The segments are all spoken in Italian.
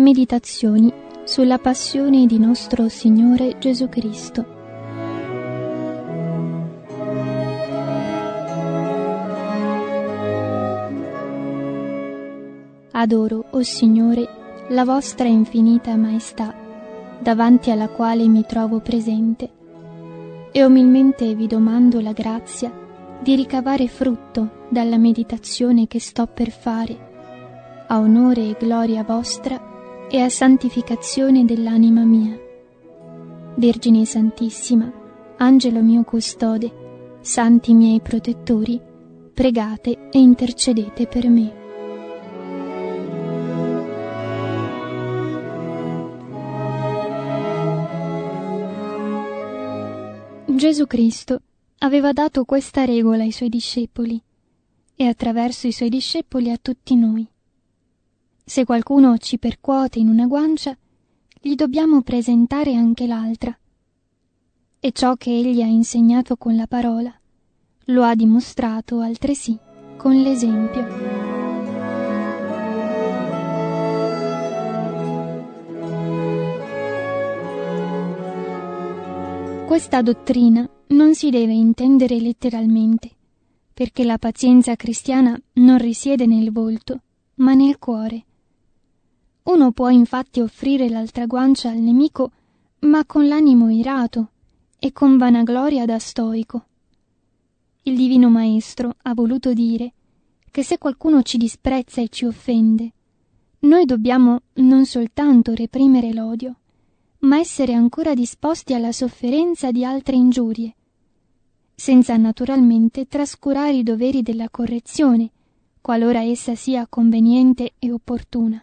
Meditazioni sulla passione di nostro Signore Gesù Cristo. Adoro, o Signore, la vostra infinita maestà, davanti alla quale mi trovo presente, e umilmente vi domando la grazia di ricavare frutto dalla meditazione che sto per fare, a onore e gloria vostra e a santificazione dell'anima mia. Vergine Santissima, Angelo mio custode, santi miei protettori, pregate e intercedete per me. Gesù Cristo aveva dato questa regola ai Suoi discepoli e attraverso i Suoi discepoli a tutti noi. Se qualcuno ci percuote in una guancia, gli dobbiamo presentare anche l'altra. E ciò che Egli ha insegnato con la parola lo ha dimostrato altresì con l'esempio. Questa dottrina non si deve intendere letteralmente, perché la pazienza cristiana non risiede nel volto, ma nel cuore. Uno può infatti offrire l'altra guancia al nemico, ma con l'animo irato e con vanagloria da stoico. Il Divino Maestro ha voluto dire che se qualcuno ci disprezza e ci offende, noi dobbiamo non soltanto reprimere l'odio, ma essere ancora disposti alla sofferenza di altre ingiurie, senza naturalmente trascurare i doveri della correzione, qualora essa sia conveniente e opportuna.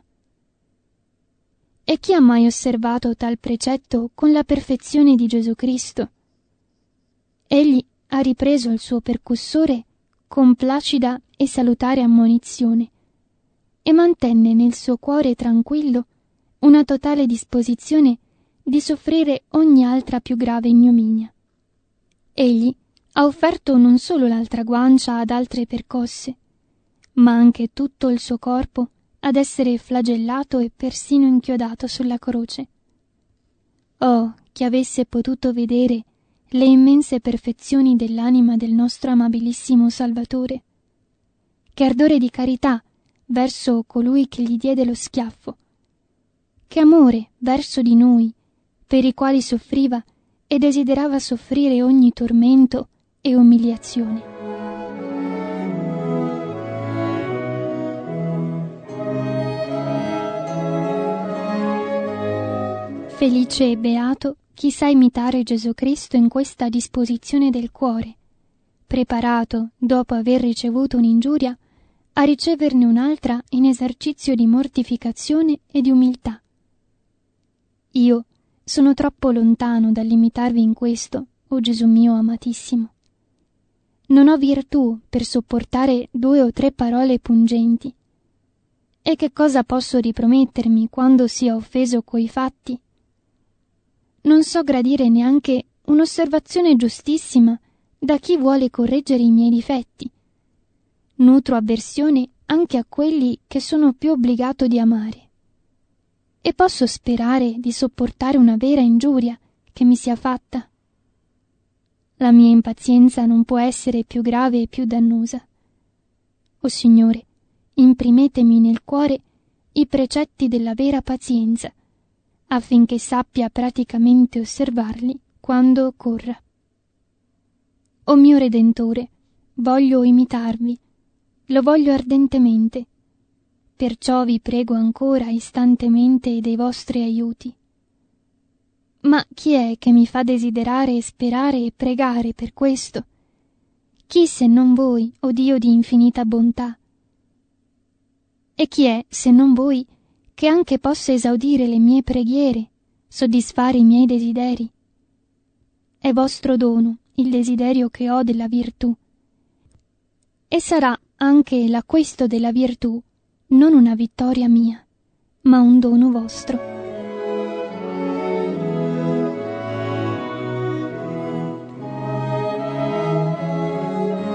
E chi ha mai osservato tal precetto con la perfezione di Gesù Cristo? Egli ha ripreso il suo percussore con placida e salutare ammonizione e mantenne nel suo cuore tranquillo una totale disposizione di soffrire ogni altra più grave ignominia. Egli ha offerto non solo l'altra guancia ad altre percosse, ma anche tutto il suo corpo ad essere flagellato e persino inchiodato sulla croce. Oh, chi avesse potuto vedere le immense perfezioni dell'anima del nostro amabilissimo Salvatore! Che ardore di carità verso colui che gli diede lo schiaffo! Che amore verso di noi, per i quali soffriva e desiderava soffrire ogni tormento e umiliazione! Felice e beato chi sa imitare Gesù Cristo in questa disposizione del cuore, preparato, dopo aver ricevuto un'ingiuria, a riceverne un'altra in esercizio di mortificazione e di umiltà. Io sono troppo lontano dall'imitarvi in questo, o Gesù mio amatissimo. Non ho virtù per sopportare 2 o 3 parole pungenti. E che cosa posso ripromettermi quando sia offeso coi fatti? Non so gradire neanche un'osservazione giustissima da chi vuole correggere i miei difetti. Nutro avversione anche a quelli che sono più obbligato di amare. E posso sperare di sopportare una vera ingiuria che mi sia fatta? La mia impazienza non può essere più grave e più dannosa. O Signore, imprimetemi nel cuore i precetti della vera pazienza, affinché sappia praticamente osservarli quando occorra. O mio Redentore, voglio imitarvi, lo voglio ardentemente, perciò vi prego ancora istantemente dei vostri aiuti. Ma chi è che mi fa desiderare e sperare e pregare per questo? Chi se non voi, o Dio di infinita bontà? E chi è se non voi che anche possa esaudire le mie preghiere, soddisfare i miei desideri? È vostro dono il desiderio che ho della virtù, e sarà anche l'acquisto della virtù non una vittoria mia, ma un dono vostro.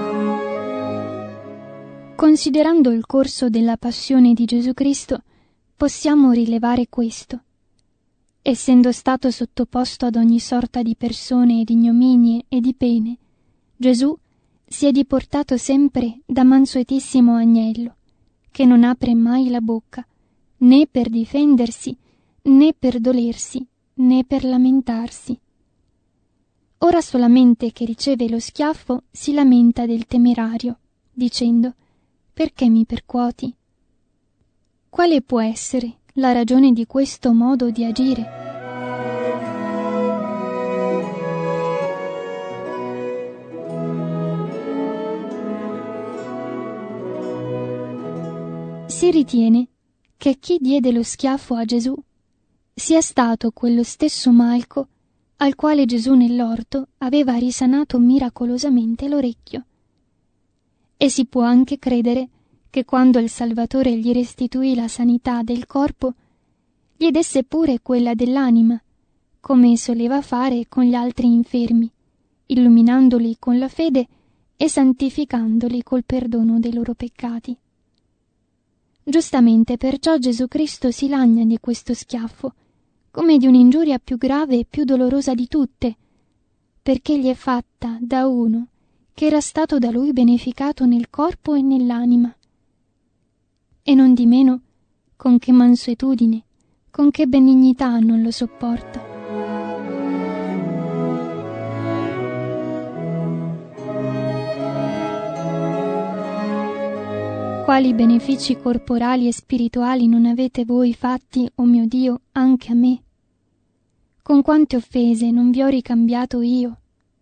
Considerando il corso della passione di Gesù Cristo, possiamo rilevare questo. Essendo stato sottoposto ad ogni sorta di persone ed ignominie e di pene, Gesù si è diportato sempre da mansuetissimo agnello, che non apre mai la bocca, né per difendersi, né per dolersi, né per lamentarsi. Ora solamente che riceve lo schiaffo si lamenta del temerario, dicendo: «Perché mi percuoti?» Quale può essere la ragione di questo modo di agire? Si ritiene che chi diede lo schiaffo a Gesù sia stato quello stesso Malco al quale Gesù nell'orto aveva risanato miracolosamente l'orecchio. E si può anche credere che quando il Salvatore gli restituì la sanità del corpo, gli desse pure quella dell'anima, come soleva fare con gli altri infermi, illuminandoli con la fede e santificandoli col perdono dei loro peccati. Giustamente perciò Gesù Cristo si lagna di questo schiaffo, come di un'ingiuria più grave e più dolorosa di tutte, perché gli è fatta da uno che era stato da lui beneficato nel corpo e nell'anima. E non di meno, con che mansuetudine, con che benignità non lo sopporta. Quali benefici corporali e spirituali non avete voi fatti, o mio Dio, anche a me? Con quante offese non vi ho ricambiato io?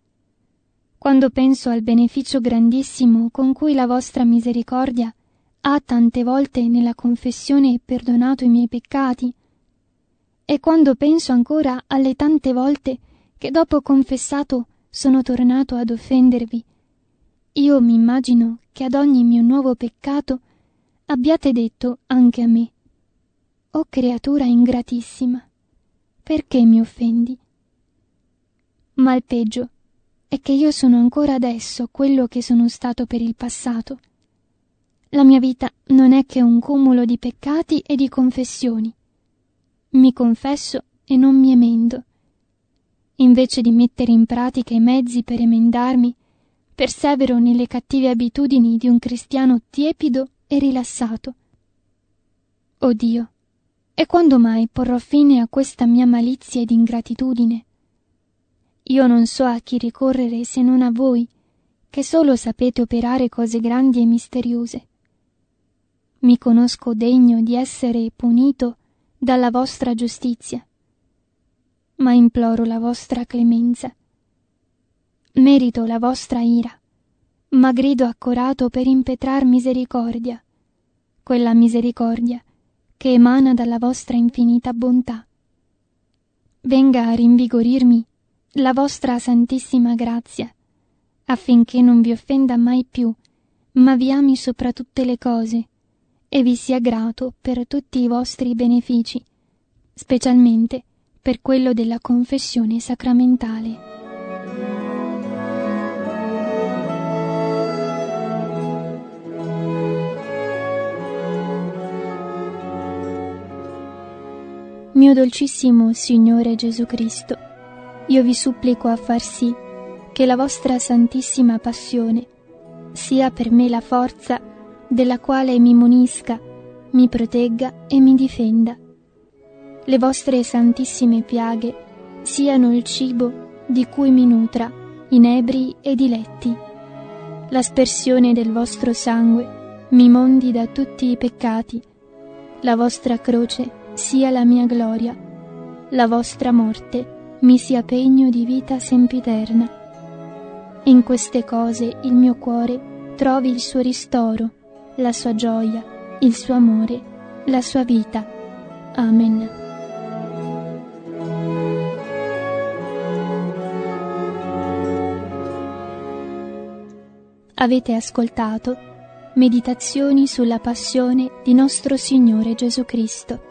Quando penso al beneficio grandissimo con cui la vostra misericordia ha tante volte nella confessione perdonato i miei peccati, e quando penso ancora alle tante volte che dopo confessato sono tornato ad offendervi, io mi immagino che ad ogni mio nuovo peccato abbiate detto anche a me: «O creatura ingratissima, perché mi offendi?» Ma il peggio è che io sono ancora adesso quello che sono stato per il passato. La mia vita non è che un cumulo di peccati e di confessioni. Mi confesso e non mi emendo. Invece di mettere in pratica i mezzi per emendarmi, persevero nelle cattive abitudini di un cristiano tiepido e rilassato. O Dio, e quando mai porrò fine a questa mia malizia ed ingratitudine? Io non so a chi ricorrere se non a voi, che solo sapete operare cose grandi e misteriose. Mi conosco degno di essere punito dalla vostra giustizia, ma imploro la vostra clemenza. Merito la vostra ira, ma grido accorato per impetrar misericordia, quella misericordia che emana dalla vostra infinita bontà. Venga a rinvigorirmi la vostra santissima grazia, affinché non vi offenda mai più, ma vi ami sopra tutte le cose e vi sia grato per tutti i vostri benefici, specialmente per quello della confessione sacramentale. Mio dolcissimo Signore Gesù Cristo, io vi supplico a far sì che la vostra santissima passione sia per me la forza della quale mi munisca, mi protegga e mi difenda. Le vostre santissime piaghe siano il cibo di cui mi nutra, inebri e diletti. L'aspersione del vostro sangue mi mondi da tutti i peccati. La vostra croce sia la mia gloria. La vostra morte mi sia pegno di vita sempiterna. In queste cose il mio cuore trovi il suo ristoro, la sua gioia, il suo amore, la sua vita. Amen. Avete ascoltato Meditazioni sulla passione di nostro Signore Gesù Cristo,